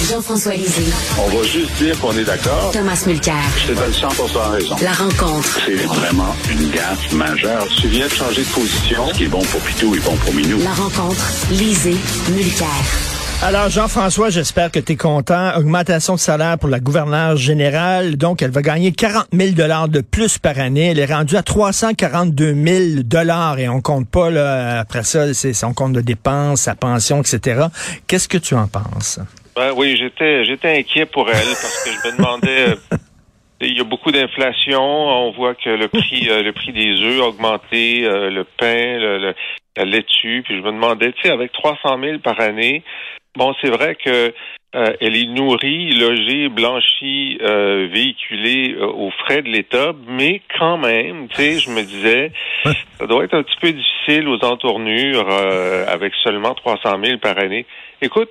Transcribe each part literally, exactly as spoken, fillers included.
Jean-François Lisée. On va juste dire qu'on est d'accord. Thomas Mulcair. Je te donne cent pour cent raison. La rencontre. C'est vraiment une gaffe majeure. Tu viens de changer de position. Ce qui est bon pour Pitou est bon pour Minou. La rencontre. Lisée. Mulcair. Alors, Jean-François, j'espère que tu es content. Augmentation de salaire pour la gouverneure générale. Donc, elle va gagner quarante mille dollars de plus par année. Elle est rendue à trois cent quarante-deux mille dollars et on compte pas, là, après ça, c'est son compte de dépenses, sa pension, et cetera. Qu'est-ce que tu en penses? Ben oui, j'étais, j'étais inquiet pour elle parce que je me demandais, euh, il y a beaucoup d'inflation. On voit que le prix, euh, le prix des œufs a augmenté, euh, le pain, le, le, la laitue. Puis je me demandais, tu sais, avec trois cent mille par année, bon, c'est vrai que euh, elle est nourrie, logée, blanchie, euh, véhiculée euh, aux frais de l'État, mais quand même, tu sais, je me disais, ça doit être un petit peu difficile aux entournures euh, avec seulement trois cent mille par année. Écoute,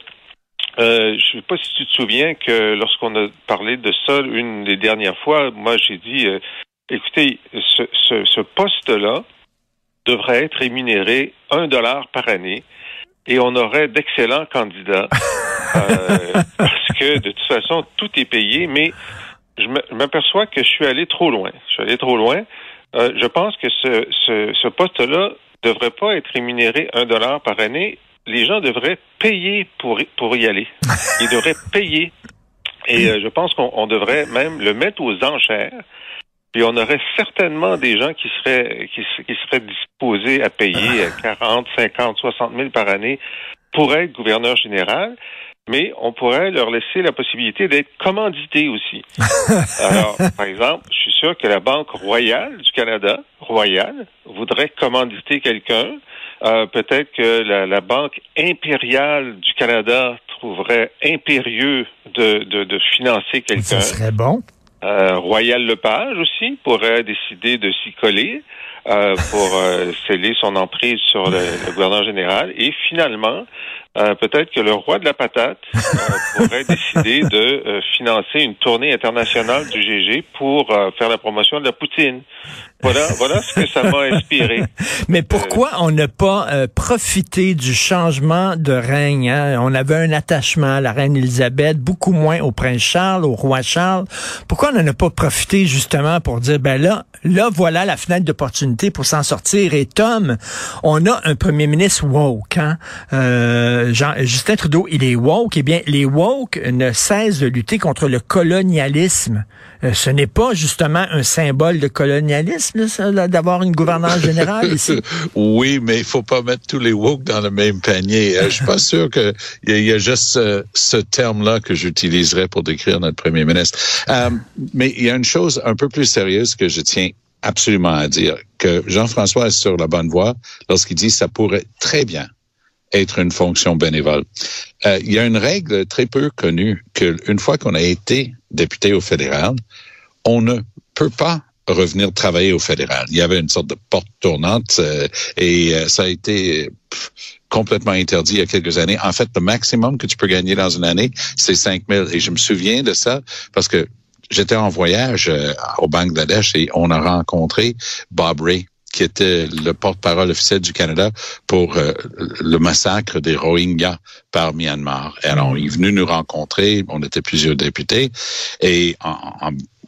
euh, je sais pas si tu te souviens que lorsqu'on a parlé de ça une des dernières fois, moi j'ai dit, euh, écoutez, ce, ce, ce poste-là devrait être rémunéré un dollar par année. Et on aurait d'excellents candidats euh, parce que de toute façon tout est payé. Mais je m'aperçois que je suis allé trop loin. Je suis allé trop loin. Euh, je pense que ce, ce, ce poste-là devrait pas être rémunéré un dollar par année. Les gens devraient payer pour pour y aller. Ils devraient payer. Et euh, je pense qu'on on devrait même le mettre aux enchères. Puis on aurait certainement des gens qui seraient qui, qui seraient disposés à payer quarante, cinquante, soixante mille par année pour être gouverneur général, mais on pourrait leur laisser la possibilité d'être commandité aussi. Alors, par exemple, je suis sûr que la Banque royale du Canada, royale, voudrait commanditer quelqu'un. Euh, peut-être que la, la Banque impériale du Canada trouverait impérieux de, de, de financer quelqu'un. Ça serait bon. Euh, Royal Lepage aussi pourrait décider de s'y coller euh, pour euh, sceller son emprise sur le, le gouverneur général. Et finalement, euh, peut-être que le roi de la patate euh, pourrait décider de euh, financer une tournée internationale du G G pour euh, faire la promotion de la poutine. Voilà, voilà ce que ça m'a inspiré. Mais pourquoi euh, on n'a pas euh, profité du changement de règne? Hein? On avait un attachement à la reine Élisabeth, beaucoup moins au prince Charles, au roi Charles. Pourquoi on n'en a pas profité justement pour dire, ben là, là, voilà la fenêtre d'opportunité pour s'en sortir. Et Tom, on a un premier ministre woke. Hein? Euh, Jean, Justin Trudeau, il est woke. Eh bien, les woke ne cessent de lutter contre le colonialisme. Euh, ce n'est pas justement un symbole de colonialisme, là, ça, là, d'avoir une gouverneure générale ici? Oui, mais il faut pas mettre tous les woke dans le même panier. Euh, je suis pas sûr que il y, y a juste euh, ce terme-là que j'utiliserais pour décrire notre premier ministre. Euh, mais il y a une chose un peu plus sérieuse que je tiens absolument à dire, que Jean-François est sur la bonne voie lorsqu'il dit que ça pourrait très bien être une fonction bénévole. Euh, il y a une règle très peu connue qu'une fois qu'on a été député au fédéral, on ne peut pas revenir travailler au fédéral. Il y avait une sorte de porte tournante euh, et euh, ça a été pff, complètement interdit il y a quelques années. En fait, le maximum que tu peux gagner dans une année, c'est cinq mille. Et je me souviens de ça parce que j'étais en voyage euh, au Bangladesh et on a rencontré Bob Rae, qui était le porte-parole officiel du Canada pour euh, le massacre des Rohingyas par Myanmar. Alors, il est venu nous rencontrer, on était plusieurs députés, et en, en,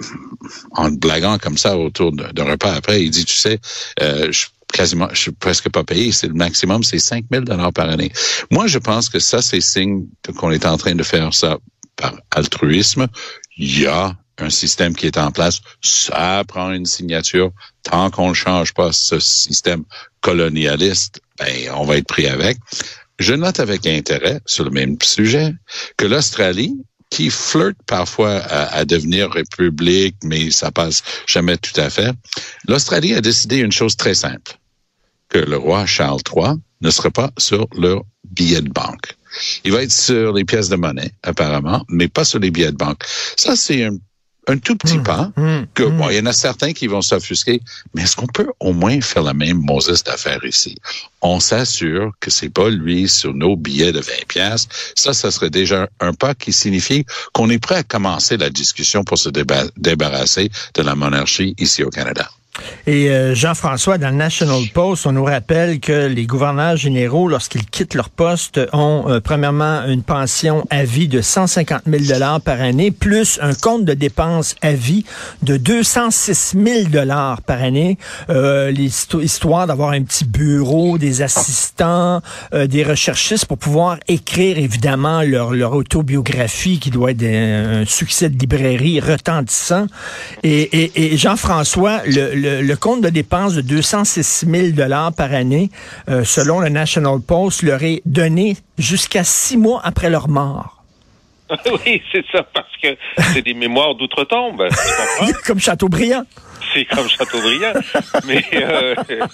en blaguant comme ça autour d'un repas après, il dit, tu sais, euh, je quasiment, je suis presque pas payé, c'est le maximum, c'est cinq mille dollars par année. Moi, je pense que ça, c'est signe qu'on est en train de faire ça par altruisme. Il y a un système qui est en place, ça prend une signature. Tant qu'on ne change pas ce système colonialiste, ben, on va être pris avec. Je note avec intérêt, sur le même sujet, que l'Australie, qui flirte parfois à, à devenir république, mais ça passe jamais tout à fait, l'Australie a décidé une chose très simple, que le roi Charles trois ne sera pas sur leur billet de banque. Il va être sur les pièces de monnaie, apparemment, mais pas sur les billets de banque. Ça, c'est un Un tout petit mmh, pas, mmh, que bon, il y en a certains qui vont s'offusquer, mais est-ce qu'on peut au moins faire la même Moses d'affaires ici? On s'assure que c'est pas lui sur nos billets de vingt piastres. Ça, ça serait déjà un pas qui signifie qu'on est prêt à commencer la discussion pour se déba- débarrasser de la monarchie ici au Canada. Et euh, Jean-François, dans le National Post, on nous rappelle que les gouverneurs généraux, lorsqu'ils quittent leur poste, ont euh, premièrement une pension à vie de cent cinquante mille dollars par année, plus un compte de dépenses à vie de deux cent six mille dollars par année, euh, histoire d'avoir un petit bureau, des assistants, euh, des recherchistes pour pouvoir écrire évidemment leur, leur autobiographie qui doit être un, un succès de librairie retentissant. Et, et, et Jean-François, le, le Le, le compte de dépenses de deux cent six mille dollars par année, euh, selon le National Post, leur est donné jusqu'à six mois après leur mort. Oui, c'est ça, parce que c'est des mémoires d'outre-tombe, tu comprends? Comme Chateaubriand. C'est comme Chateaubriand, mais euh,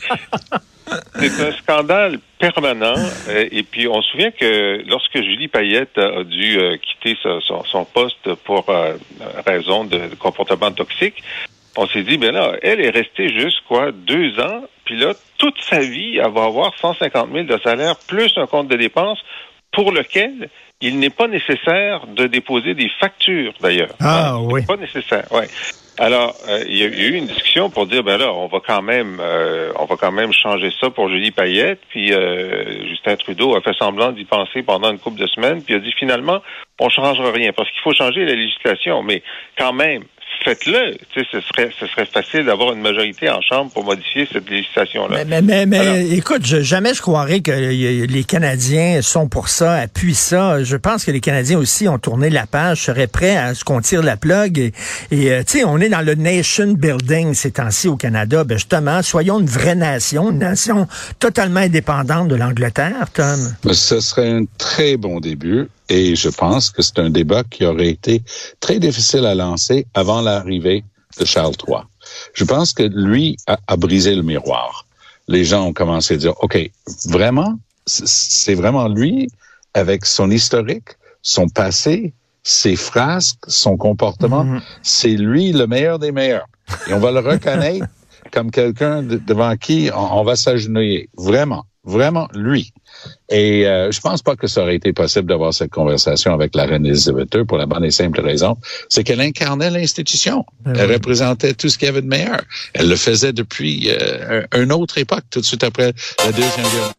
c'est un scandale permanent. Et puis, on se souvient que lorsque Julie Payette a dû euh, quitter son, son poste pour euh, raison de, de comportement toxique, on s'est dit, ben là, elle est restée juste, quoi, deux ans, puis là, toute sa vie, elle va avoir cent cinquante mille de salaire, plus un compte de dépenses, pour lequel il n'est pas nécessaire de déposer des factures, d'ailleurs. Ah, hein, oui. C'est pas nécessaire, oui. Alors, euh, il y a eu une discussion pour dire, ben là, on va quand même, euh, on va quand même changer ça pour Julie Payette, puis euh, Justin Trudeau a fait semblant d'y penser pendant une couple de semaines, puis a dit, finalement, on changera rien, parce qu'il faut changer la législation, mais quand même, faites-le. Tu sais, ce serait, ce serait facile d'avoir une majorité en Chambre pour modifier cette législation-là. Mais, mais, mais, mais Alors, écoute, je, jamais je croirais que les Canadiens sont pour ça, appuient ça. Je pense que les Canadiens aussi ont tourné la page, seraient prêts à ce qu'on tire la plug. Et, et tu sais, on est dans le nation building ces temps-ci au Canada. Ben justement, soyons une vraie nation, une nation totalement indépendante de l'Angleterre, Tom. Ce serait un très bon début. Et je pense que c'est un débat qui aurait été très difficile à lancer avant l'arrivée de Charles trois. Je pense que lui a, a brisé le miroir. Les gens ont commencé à dire, OK, vraiment, c'est vraiment lui, avec son historique, son passé, ses phrases, son comportement, mm-hmm. c'est lui le meilleur des meilleurs. Et on va le reconnaître comme quelqu'un de, devant qui on, on va s'agenouiller. Vraiment, vraiment lui. Et euh, je pense pas que ça aurait été possible d'avoir cette conversation avec la reine Elisabeth deux pour la bonne et simple raison, c'est qu'elle incarnait l'institution. Ben Elle oui. représentait tout ce qu'il y avait de meilleur. Elle le faisait depuis euh, un, une autre époque, tout de suite après la Deuxième Guerre.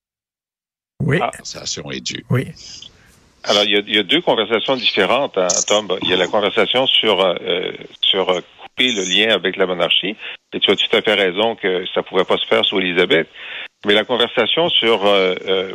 Oui. La conversation est due. Oui. Alors, il y a, il y a deux conversations différentes, hein, Tom. Il y a la conversation sur euh, sur euh, couper le lien avec la monarchie. Et tu as tout à fait raison que ça pouvait pas se faire sous Élisabeth. Mais la conversation sur euh, euh,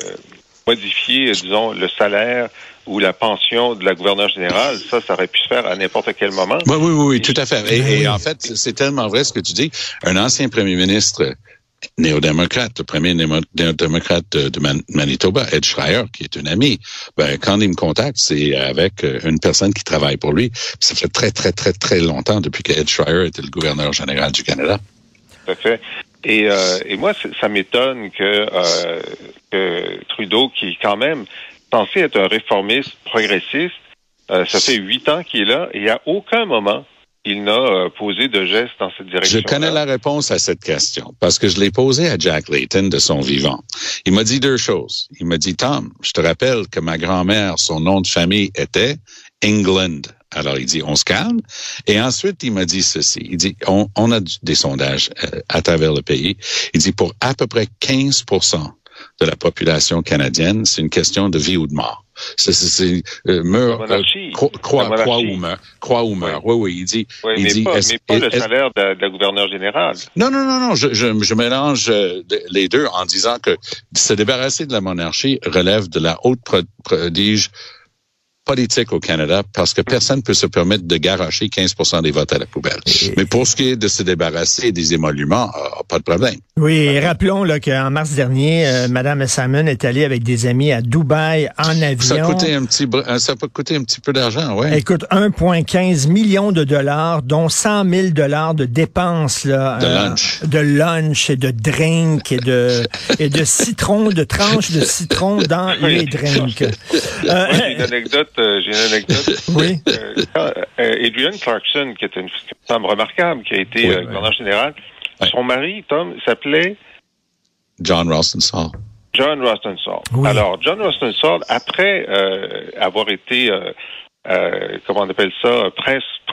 modifier, disons, le salaire ou la pension de la gouverneure générale, ça, ça aurait pu se faire à n'importe quel moment. Oui, oui, oui, tout à fait. Et, et en fait, c'est tellement vrai ce que tu dis. Un ancien premier ministre néo-démocrate, le premier néo-démocrate de, de Manitoba, Ed Schreier, qui est un ami, ben, quand il me contacte, c'est avec une personne qui travaille pour lui. Ça fait très, très, très, très longtemps depuis que Ed Schreier était le gouverneur général du Canada. Tout à fait. Et, euh, et moi, ça m'étonne que, euh, que Trudeau, qui est quand même censé être un réformiste progressiste, euh, ça fait huit ans qu'il est là et à aucun moment il n'a euh, posé de geste dans cette direction. Je connais la réponse à cette question parce que je l'ai posée à Jack Layton de son vivant. Il m'a dit deux choses. Il m'a dit, Tom, je te rappelle que ma grand-mère, son nom de famille était England. Alors, il dit, on se calme. Et ensuite, il m'a dit ceci. Il dit, on, on a des sondages euh, à travers le pays. Il dit, pour à peu près quinze pour cent de la population canadienne, c'est une question de vie ou de mort. C'est, c'est, c'est euh, meurt, euh, croix, croix, croix ou meurt, croix ou meurt. Oui, oui, il dit. Oui, il mais dit, pas, est-ce, mais pas le est-ce, salaire de, de la gouverneure générale. Non, non, non, non. Je, je, je mélange les deux en disant que se débarrasser de la monarchie relève de la haute prodige politique au Canada parce que personne ne peut se permettre de garocher quinze pour cent des votes à la poubelle. Et... Mais pour ce qui est de se débarrasser des émoluments, euh, pas de problème. Oui, et rappelons là, qu'en mars dernier, euh, Mme Salmon est allée avec des amis à Dubaï en avion. Ça a coûté un petit, ça peut coûter un petit peu d'argent, oui. Écoute, un virgule quinze million de dollars, dont cent mille dollars de dépenses là, de euh, lunch, de lunch et de drink et de et de citron, de tranches de citron dans les drinks. Euh, Moi, j'ai une anecdote. Euh, j'ai une anecdote. Oui. Euh, quand, euh, Adrienne Clarkson, qui est une femme remarquable, qui a été oui, euh, gouverneur oui. général, oui. son mari, Tom, s'appelait John Rosenthal. John Rosenthal. Oui. Alors, John Rosenthal, après euh, avoir été, euh, euh, comment on appelle ça, prince,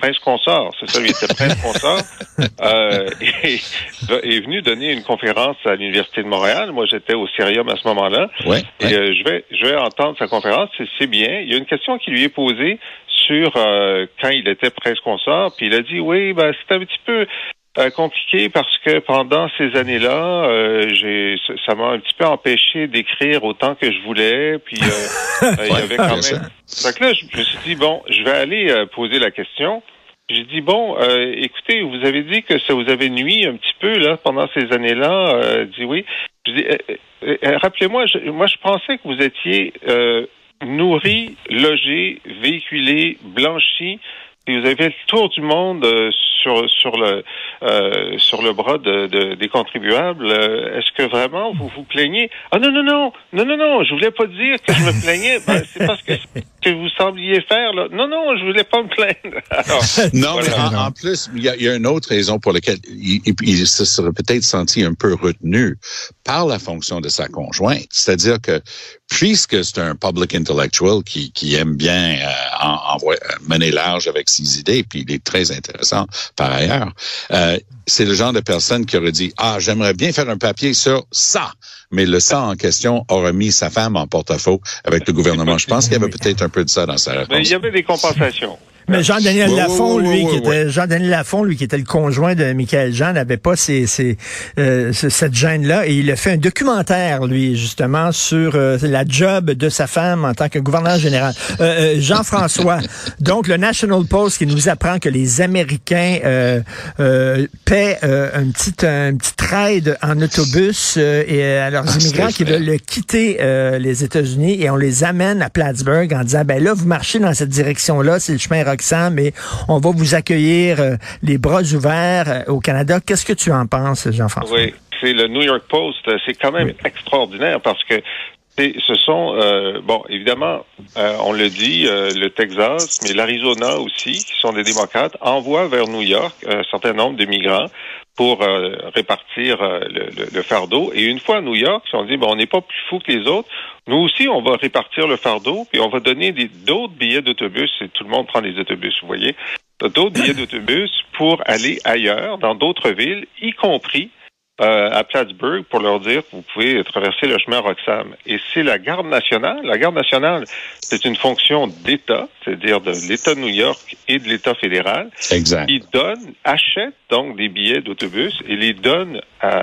prince consort. C'est ça, lui était prince consort. Euh, et est venu donner une conférence à l'Université de Montréal. Moi, j'étais au Cérium à ce moment-là. Ouais, et ouais. Euh, je vais je vais entendre sa conférence. C'est, c'est bien. Il y a une question qui lui est posée sur euh, quand il était prince consort. Puis il a dit, oui, ben c'est un petit peu... Euh, compliqué parce que pendant ces années-là, euh, j'ai ça m'a un petit peu empêché d'écrire autant que je voulais. Puis euh, euh, il y avait quand même. Fait que là, je, je me suis dit bon, je vais aller euh, poser la question. J'ai dit bon, euh, écoutez, vous avez dit que ça vous avait nui un petit peu là pendant ces années-là. Euh, dit oui. Je dis euh, euh, rappelez-moi, je, moi je pensais que vous étiez euh, nourri, logé, véhiculé, blanchi. Et vous avez fait le tour du monde euh, sur sur le euh, sur le bras de, de des contribuables. Euh, est-ce que vraiment vous vous plaignez? Ah non non non non non non, je voulais pas dire que je me plaignais. Ben, c'est parce que que vous sembliez faire là. Non non, je voulais pas me plaindre. Alors, non, voilà. mais en, en plus, il y a, il y a une autre raison pour laquelle il, il, il se serait peut-être senti un peu retenu par la fonction de sa conjointe. C'est-à-dire que puisque c'est un public intellectual qui qui aime bien euh, en, en, mener large avec ses idées, puis il est très intéressant par ailleurs. Euh, c'est le genre de personne qui aurait dit « Ah, j'aimerais bien faire un papier sur ça », mais le ça en question aurait mis sa femme en porte-à-faux avec le gouvernement. Je pense qu'il y avait peut-être un peu de ça dans sa réponse. Mais il y avait des compensations. Mais Jean-Daniel oui, Lafont, oui, oui, lui, oui, qui oui. était Jean-Daniel Lafont, lui, qui était le conjoint de Michaël Jean, n'avait pas ces, ces, euh, cette gêne-là. Et il a fait un documentaire, lui, justement, sur euh, la job de sa femme en tant que gouverneur général. Euh, euh, Jean-François, donc le National Post qui nous apprend que les Américains euh, euh, paient euh, un petit un petit ride en autobus euh, et à leurs Ah, immigrants qui vrai. veulent quitter euh, les États-Unis et on les amène à Plattsburgh en disant, ben là, vous marchez dans cette direction-là, c'est le chemin Roxham, mais on va vous accueillir euh, les bras ouverts euh, au Canada. Qu'est-ce que tu en penses, Jean-François? Oui, c'est le New York Post. C'est quand même oui. extraordinaire parce que c'est, ce sont, euh, bon, évidemment, euh, on le dit, euh, le Texas, mais l'Arizona aussi, qui sont des démocrates, envoient vers New York un certain nombre de migrants pour euh, répartir euh, le, le, le fardeau. Et une fois à New York, ils ont dit, bon, on n'est pas plus fous que les autres. Nous aussi, on va répartir le fardeau, puis on va donner des, d'autres billets d'autobus. Et tout le monde prend des autobus, vous voyez. D'autres billets d'autobus pour aller ailleurs, dans d'autres villes, y compris euh, à Plattsburgh, pour leur dire que vous pouvez traverser le chemin Roxham. Et c'est la Garde nationale. La Garde nationale, c'est une fonction d'État, c'est-à-dire de l'État de New York et de l'État fédéral. Exact. Qui donne, achète donc des billets d'autobus et les donne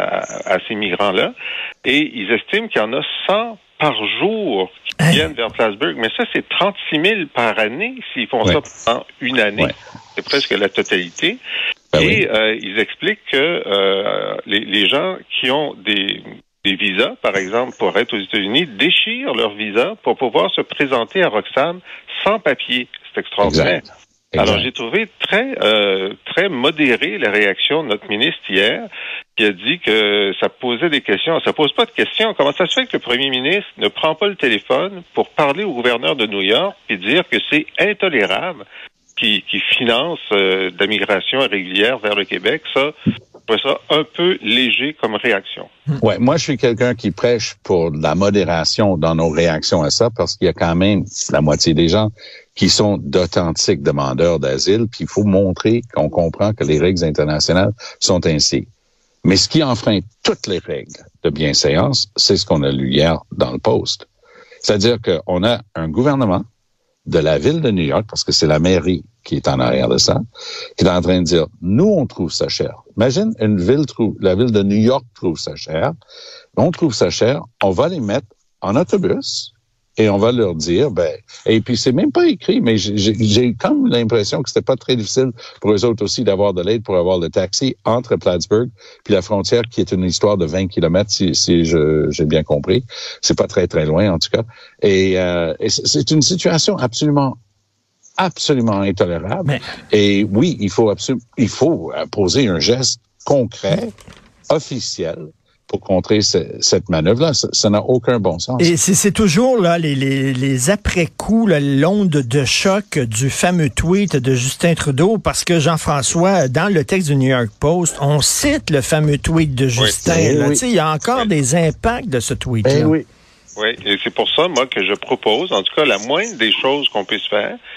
à, à ces migrants-là. Et ils estiment qu'il y en a cent par jour qui hey. viennent vers Plattsburgh. Mais ça, c'est trente-six mille par année s'ils font ouais. ça pendant une année. Ouais. C'est presque la totalité. Ben et oui. euh, ils expliquent que euh, les, les gens qui ont des, des visas, par exemple, pour être aux États-Unis, déchirent leur visa pour pouvoir se présenter à Roxham sans papier. C'est extraordinaire. Exact. Exact. Alors, j'ai trouvé très euh, très modérée la réaction de notre ministre hier, qui a dit que ça posait des questions. Ça pose pas de questions. Comment ça se fait que le premier ministre ne prend pas le téléphone pour parler au gouverneur de New York et dire que c'est intolérable qui, qui finance euh, de la migration irrégulière vers le Québec? Ça, je trouve ça un peu léger comme réaction. Ouais, moi, je suis quelqu'un qui prêche pour la modération dans nos réactions à ça, parce qu'il y a quand même la moitié des gens qui sont d'authentiques demandeurs d'asile, puis il faut montrer qu'on comprend que les règles internationales sont ainsi. Mais ce qui enfreint toutes les règles de bienséance, c'est ce qu'on a lu hier dans le Post. C'est-à-dire qu'on a un gouvernement de la ville de New York, parce que c'est la mairie qui est en arrière de ça, qui est en train de dire, nous, on trouve ça cher. Imagine, une ville trouve, la ville de New York trouve ça cher. On trouve ça cher, on va les mettre en autobus et on va leur dire, ben, et puis c'est même pas écrit, mais j'ai, j'ai comme l'impression que c'était pas très difficile pour eux autres aussi d'avoir de l'aide pour avoir le taxi entre Plattsburgh puis la frontière, qui est une histoire de vingt kilomètres, si, si je, j'ai bien compris. C'est pas très, très loin, en tout cas. Et, euh, et c'est une situation absolument absolument intolérable. Mais... Et oui, il faut absolument, il faut poser un geste concret, officiel, pour contrer ce, cette manœuvre-là. Ça, ça n'a aucun bon sens. Et c'est, c'est toujours là les, les, les après-coups, là, l'onde de choc du fameux tweet de Justin Trudeau, parce que Jean-François, dans le texte du New York Post, on cite le fameux tweet de Justin. Oui, là, oui. Il y a encore oui. des impacts de ce tweet-là. Eh oui. Oui, et c'est pour ça, moi, que je propose, en tout cas, la moindre des choses qu'on puisse faire,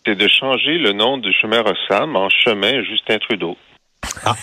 c'est de changer le nom du chemin Roxham en chemin Justin Trudeau. Ah.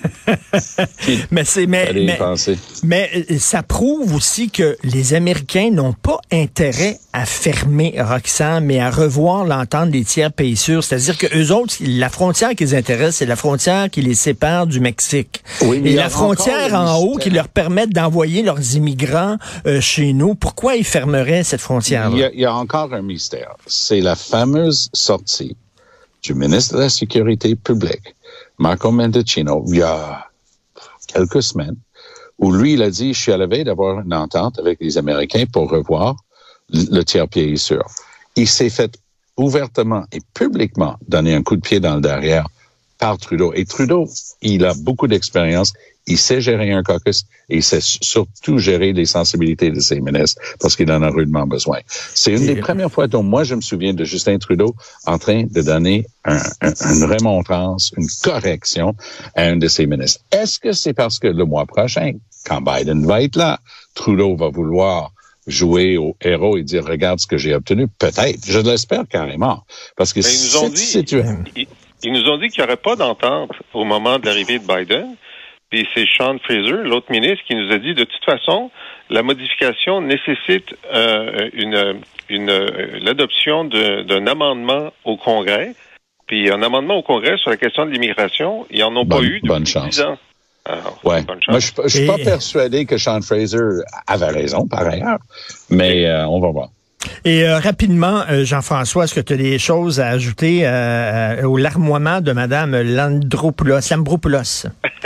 mais c'est mais mais, mais ça prouve aussi que les Américains n'ont pas intérêt à fermer Roxham, mais à revoir l'entente des tiers pays sûrs. C'est-à-dire que eux autres, la frontière qui les intéresse, c'est la frontière qui les sépare du Mexique. Oui, et la frontière en haut qui leur permet d'envoyer leurs immigrants euh, chez nous. Pourquoi ils fermeraient cette frontière-là? Il y a, il y a encore un mystère. C'est la fameuse sortie du ministre de la Sécurité publique, Marco Mendicino, il y a quelques semaines, où lui, il a dit, je suis à la veille d'avoir une entente avec les Américains pour revoir le tiers pays sûr. Il s'est fait ouvertement et publiquement donner un coup de pied dans le derrière par Trudeau. Et Trudeau, il a beaucoup d'expérience. Il sait gérer un caucus et il sait surtout gérer les sensibilités de ses ministres parce qu'il en a rudement besoin. C'est une des premières fois dont moi je me souviens de Justin Trudeau en train de donner un, un, une remontrance, une correction à un de ses ministres. Est-ce que c'est parce que le mois prochain, quand Biden va être là, Trudeau va vouloir jouer au héros et dire regarde ce que j'ai obtenu? Peut-être. Je l'espère carrément. Parce que Mais ils nous ont dit, situa- ils, ils nous ont dit qu'il n'y aurait pas d'entente au moment de l'arrivée de Biden. Puis c'est Sean Fraser, l'autre ministre, qui nous a dit de toute façon, la modification nécessite euh, une, une euh, l'adoption de, d'un amendement au Congrès. Puis un amendement au Congrès sur la question de l'immigration, ils n'en ont bonne, pas eu depuis dix ans. Alors, ouais. Moi, je ne suis pas Et... persuadé que Sean Fraser avait raison, par ailleurs, mais euh, on va voir. Et euh, rapidement, euh, Jean-François, est-ce que tu as des choses à ajouter euh, au larmoiement de Mme Landropoulos, Lambropoulos?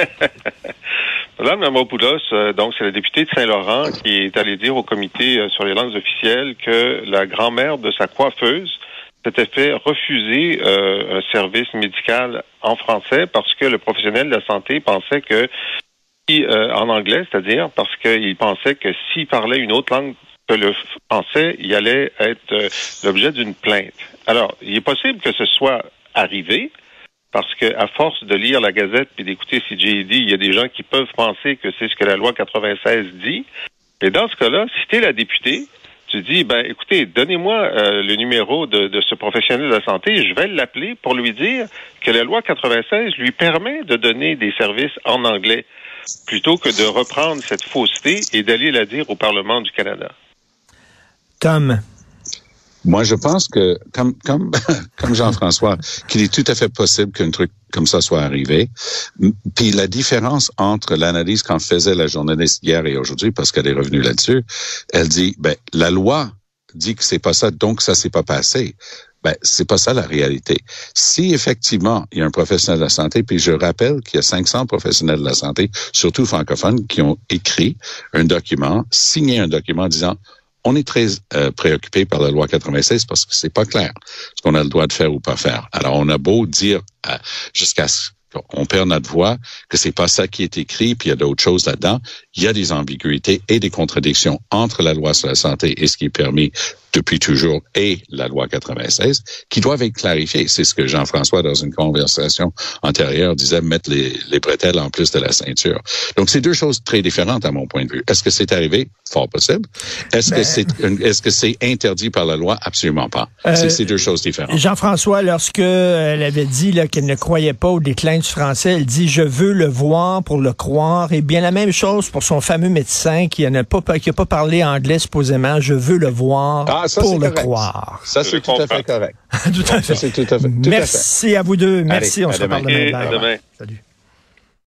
Mme Lambropoulos, euh, donc c'est la députée de Saint-Laurent qui est allée dire au comité euh, sur les langues officielles que la grand-mère de sa coiffeuse s'était fait refuser euh, un service médical en français parce que le professionnel de la santé pensait que, euh, en anglais, c'est-à-dire parce qu'il pensait que s'il parlait une autre langue que le français, il allait être euh, l'objet d'une plainte. Alors, il est possible que ce soit arrivé, parce que à force de lire la Gazette et d'écouter C J D, il y a des gens qui peuvent penser que c'est ce que la loi quatre-vingt-seize dit. Et dans ce cas-là, si tu es la députée, tu dis, ben écoutez, donnez-moi euh, le numéro de, de ce professionnel de la santé, je vais l'appeler pour lui dire que la loi quatre-vingt-seize lui permet de donner des services en anglais, plutôt que de reprendre cette fausseté et d'aller la dire au Parlement du Canada. Tom. Moi, je pense que, comme comme comme Jean-François, qu'il est tout à fait possible qu'un truc comme ça soit arrivé. Puis la différence entre l'analyse qu'en faisait la journaliste hier et aujourd'hui, parce qu'elle est revenue là-dessus, elle dit, ben la loi dit que c'est pas ça, donc ça s'est pas passé. Ben c'est pas ça la réalité. Si effectivement il y a un professionnel de la santé, puis je rappelle qu'il y a cinq cents professionnels de la santé, surtout francophones, qui ont écrit un document, signé un document disant on est très euh, préoccupé par la loi quatre-vingt-seize parce que c'est pas clair ce qu'on a le droit de faire ou pas faire. Alors, on a beau dire euh, jusqu'à ce qu'on perd notre voix que c'est pas ça qui est écrit, puis il y a d'autres choses là-dedans. Il y a des ambiguïtés et des contradictions entre la loi sur la santé et ce qui est permis depuis toujours et la loi quatre-vingt-seize qui doivent être clarifiées. C'est ce que Jean-François, dans une conversation antérieure, disait, mettre les, les bretelles en plus de la ceinture. Donc, c'est deux choses très différentes à mon point de vue. Est-ce que c'est arrivé? Fort possible. Est-ce ben, que c'est est-ce que c'est interdit par la loi? Absolument pas. Euh, c'est, c'est deux choses différentes. Jean-François, lorsque elle avait dit là, qu'elle ne croyait pas au déclin du français, elle dit « Je veux le voir pour le croire ». Et bien la même chose pour son fameux médecin qui n'a pas, qui a pas parlé anglais supposément. « Je veux le voir ah, ça, pour le correct. croire ». Ça, c'est tout à fait correct. Tout à fait. Ça, c'est tout à fait. Tout Merci à, fait. à vous deux. Merci. Allez, on se reparle demain. À demain. Salut.